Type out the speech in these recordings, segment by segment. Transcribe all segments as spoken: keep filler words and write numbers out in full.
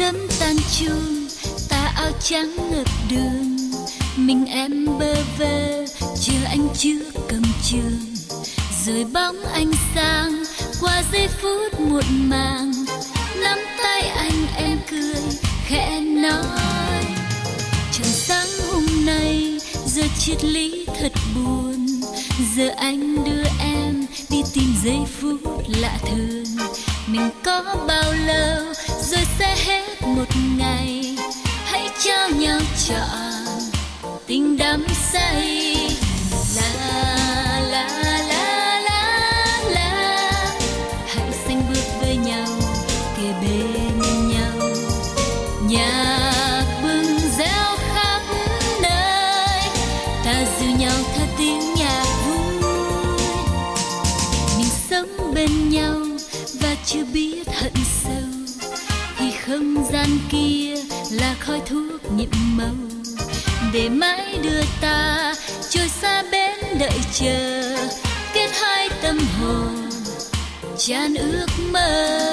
sớm tan chuông, tà áo trắng ngập đường, mình em bơ vơ chờ anh chưa cầm trường, rồi bóng anh sang qua giây phút muộn màng, nắm tay anh em cười khẽ nói trăng sáng hôm nay giờ triết lý thật buồn, giờ anh đưa em đi tìm giây phút lạ thường, mình có bao lâu rồi sẽ hết một ngày, hãy trao nhau trọn tình đắm say. La la la la la, hãy xanh bước với nhau kề bên nhau, nhạc bừng reo khắp nơi, ta dìu nhau theo tiếng nhạc vui, mình sống bên nhau và chưa biết hận sâu, thì không gian kia là khói thuốc nhiệm màu, để mãi đưa ta trôi xa bến đợi chờ, kết hai tâm hồn tràn ước mơ.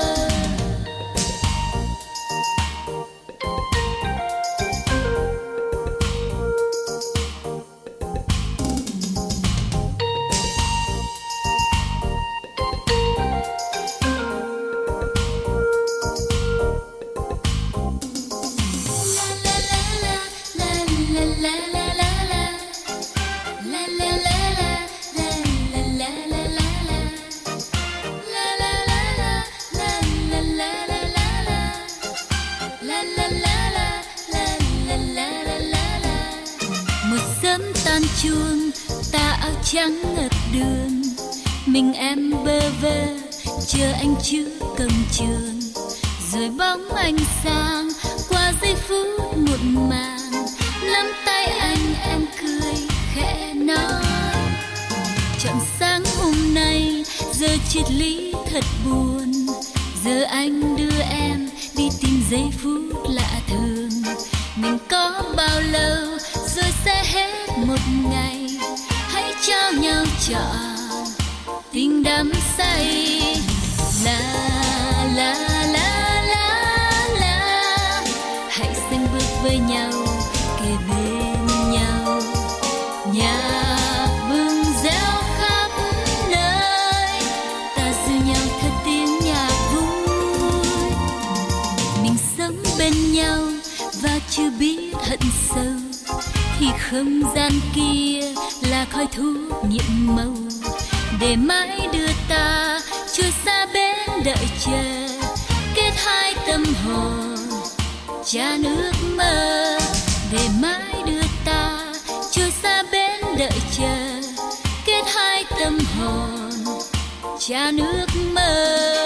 Chuông ta áo trắng ngập đường, mình em bơ vơ chờ anh chưa cầm trường, rồi bóng anh sang qua giây phút muộn màng, nắm tay anh em cười khẽ nói trăng sáng hôm nay giờ triết lý thật buồn, giờ anh đưa em đi tìm giây phút lạ thường, mình có bao lâu rồi sẽ hết một ngày, hãy trao nhau trọn tình đắm say. La la la la la, hãy xanh bước với nhau kề bên nhau, nhạc bừng reo khắp nơi, ta dìu nhau theo tiếng nhạc vui, mình sống bên nhau và chưa biết hận sâu, thì không gian kia là khói thuốc nhiệm màu, để mãi đưa ta trôi xa bến đợi chờ, kết hai tâm hồn tràn ước mơ, để mãi đưa ta trôi xa bến đợi chờ, kết hai tâm hồn tràn ước mơ.